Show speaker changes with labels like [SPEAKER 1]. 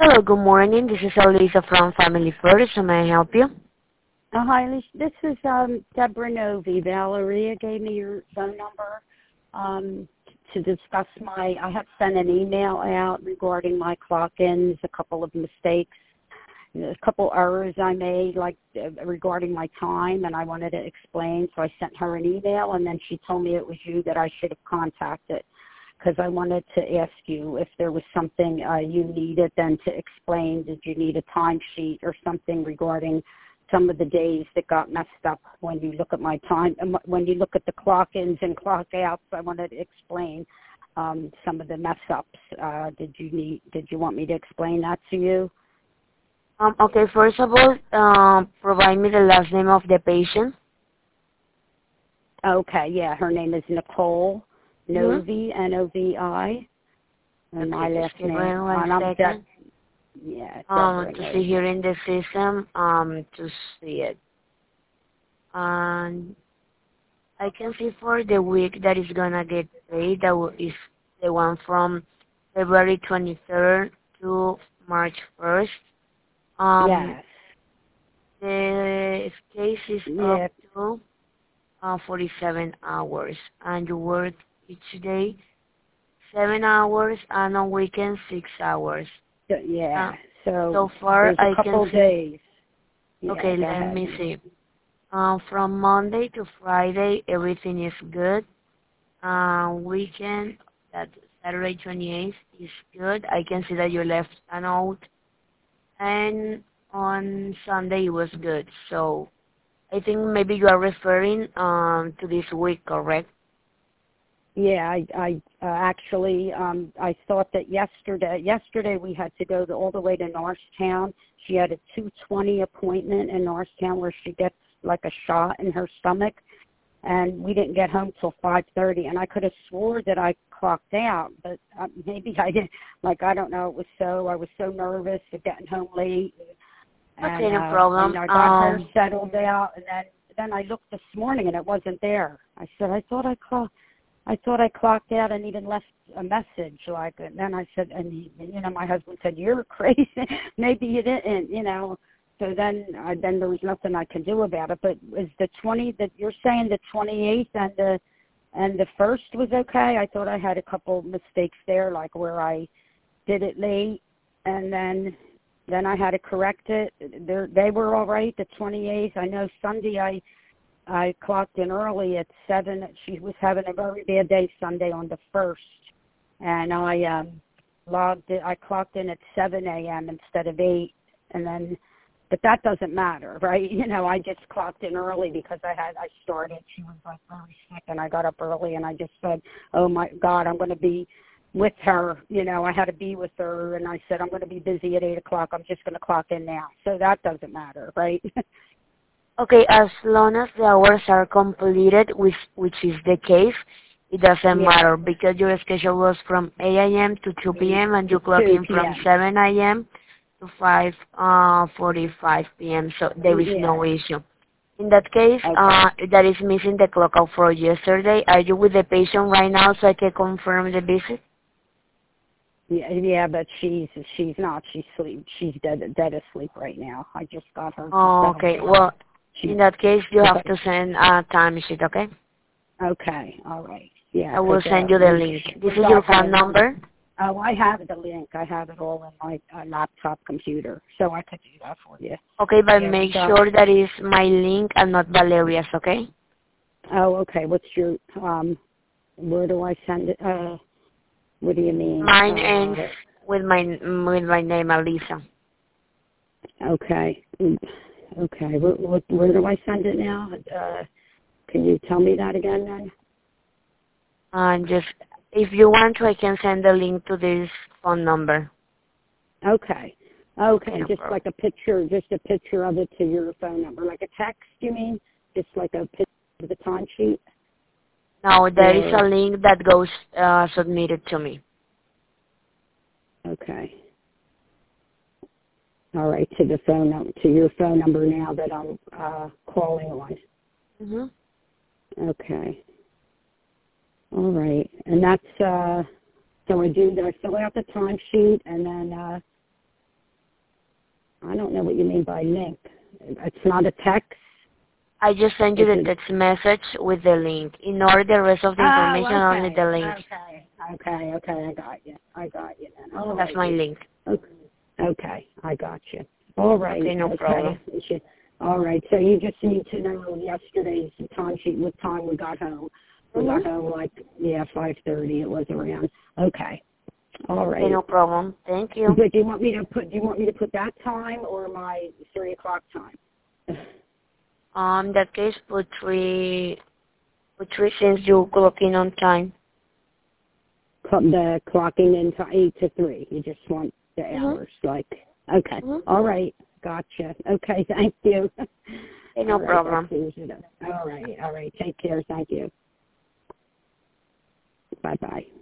[SPEAKER 1] Hello, good morning. This is Elisa from Family First. How may I help you?
[SPEAKER 2] Hi, Alicia. This is Deborah Novi. Valeria gave me your phone number to discuss I have sent an email out regarding my clock-ins, a couple of mistakes, a couple errors I made, regarding my time, and I wanted to explain. So I sent her an email, and then she told me it was you that I should have contacted, because I wanted to ask you if there was something you needed then to explain. Did you need a timesheet or something regarding some of the days that got messed up when you look at my time, and when you look at the clock-ins and clock-outs? I wanted to explain some of the mess-ups. Did you want me to explain that to you?
[SPEAKER 1] Okay, first of all, provide me the last name of the patient.
[SPEAKER 2] Okay, yeah, her name is Nicole Novi, N-O-V-I, and my last name.
[SPEAKER 1] To see here in the system, to see it. And I can see for the week that is gonna get paid, is the one from February 23rd to March 1st.
[SPEAKER 2] Yes.
[SPEAKER 1] The case is up to 47 hours, and you work each day 7 hours, and on weekends 6 hours.
[SPEAKER 2] Yeah.
[SPEAKER 1] So far
[SPEAKER 2] I can see. Days. Yeah,
[SPEAKER 1] okay, let me see. From Monday to Friday, everything is good. Weekend, that's Saturday 28th, is good. I can see that you left a note. And on Sunday, it was good. So I think maybe you are referring to this week, correct?
[SPEAKER 2] Yeah, I actually I thought that yesterday we had to go all the way to Norristown. She had a 2:20 appointment in Norristown where she gets like a shot in her stomach, and we didn't get home till 5:30. And I could have swore that I clocked out, but maybe I didn't. I don't know. I was so nervous of getting home late.
[SPEAKER 1] Okay, no problem.
[SPEAKER 2] And I got her settled out, and then I looked this morning and it wasn't there. I said, I thought I clocked out and even left a message. And then I said, and my husband said, "You're crazy. Maybe you didn't." So then there was nothing I could do about it. But is the 20 that you're saying the 28th and the 1st was okay? I thought I had a couple mistakes there, like where I did it late, and then I had to correct it. They were all right. The 28th. I know Sunday I clocked in early at 7. She was having a very bad day Sunday on the 1st, and I clocked in at 7 a.m. instead of 8, and then, but that doesn't matter, right? I just clocked in early because I started. She was very sick, and I got up early, and I just said, "Oh my God, I'm going to be with her." I had to be with her, and I said, "I'm going to be busy at 8 o'clock. I'm just going to clock in now." So that doesn't matter, right?
[SPEAKER 1] Okay, as long as the hours are completed, which is the case, it doesn't matter because your schedule was from 8 a.m. to 2 p.m. and you clock in from 7 a.m. to 5:45 p.m. So there is no issue. In that case, that is missing the clock out for yesterday. Are you with the patient right now so I can confirm the visit?
[SPEAKER 2] Yeah, but she's not. She's dead asleep right now. I just got her.
[SPEAKER 1] Oh, okay. Well, in that case, you have to send a timesheet, okay?
[SPEAKER 2] Okay, all right. Yeah.
[SPEAKER 1] I will send you the link. This is your phone number?
[SPEAKER 2] Oh, I have the link. I have it all in my laptop computer, so I could do that for you.
[SPEAKER 1] Okay, but make sure that is my link and not Valeria's, okay?
[SPEAKER 2] Oh, okay. What's your, where do I send it? What do you mean?
[SPEAKER 1] Mine ends with my name, Alisa.
[SPEAKER 2] Okay. Okay. Where do I send it now? Can you tell me that again then?
[SPEAKER 1] Just, if you want to, I can send the link to this phone number.
[SPEAKER 2] Okay. Okay.
[SPEAKER 1] No
[SPEAKER 2] just
[SPEAKER 1] problem.
[SPEAKER 2] like a picture of it to your phone number. Like a text, you mean? Just like a picture of the timesheet?
[SPEAKER 1] No, there is a link that goes submitted to me.
[SPEAKER 2] Okay. All right, to your phone number now that I'm calling on.
[SPEAKER 1] Mm-hmm.
[SPEAKER 2] Okay. All right, and that's so I fill out the timesheet, and then I don't know what you mean by link. It's not a text.
[SPEAKER 1] I just sent you the text message with the link. Ignore the rest of the information, only the link.
[SPEAKER 2] Okay, I got you then. All
[SPEAKER 1] That's my link.
[SPEAKER 2] Okay, I got you. All right.
[SPEAKER 1] Okay, no problem.
[SPEAKER 2] All right, so you just need to know yesterday's time sheet, what time we got home. We got home 5:30. It was around. Okay. All right.
[SPEAKER 1] Okay, no problem. Thank you.
[SPEAKER 2] But do you want me to put that time or my 3 o'clock time?
[SPEAKER 1] In that case, put three since you clock in on time.
[SPEAKER 2] The clocking in to 8 to 3. You just want the hours, okay. All right. Gotcha. Okay, thank you.
[SPEAKER 1] Okay, no problem.
[SPEAKER 2] All right. Take care. Thank you. Bye-bye.